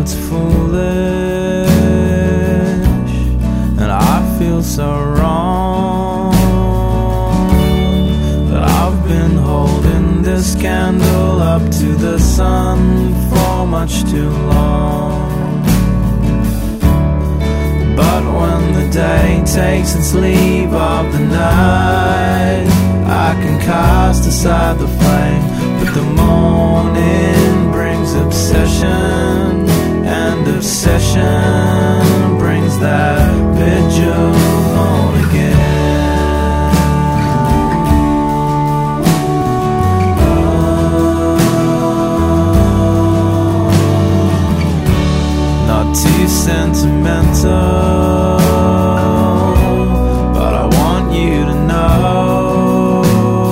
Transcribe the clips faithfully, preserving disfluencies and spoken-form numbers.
it's foolish, and I feel so wrong, but I've been holding this candle up to the sun for much too long. But when the day takes its leave of the night, I can cast aside the flame, but the morning brings obsession, and obsession brings that vigil on again. Oh, not too sentimental, but I want you to know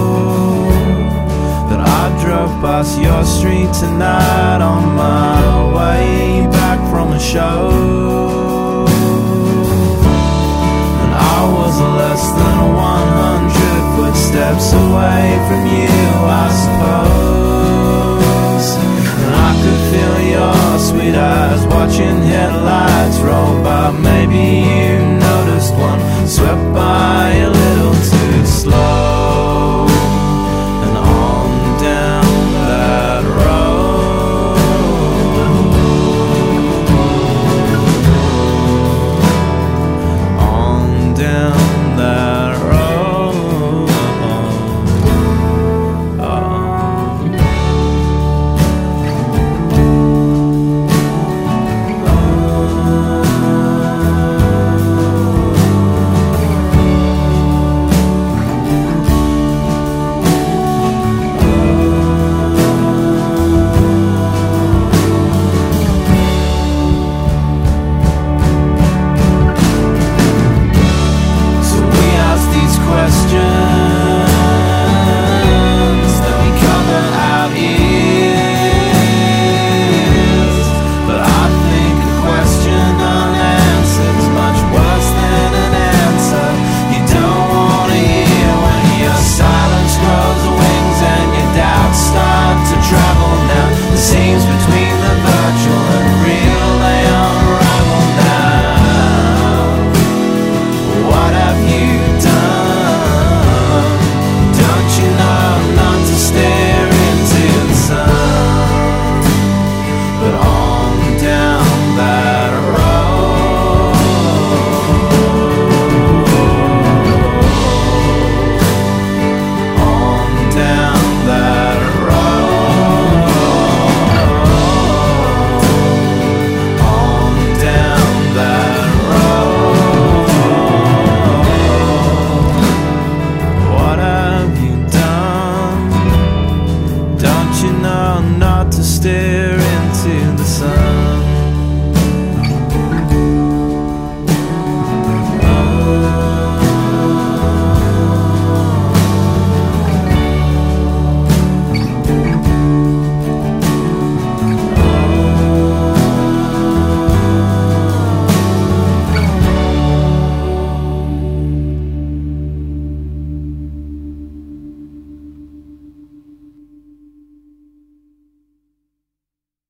that I drove past your street tonight on my way back from a show, and I was less than one hundred footsteps away from you, I suppose.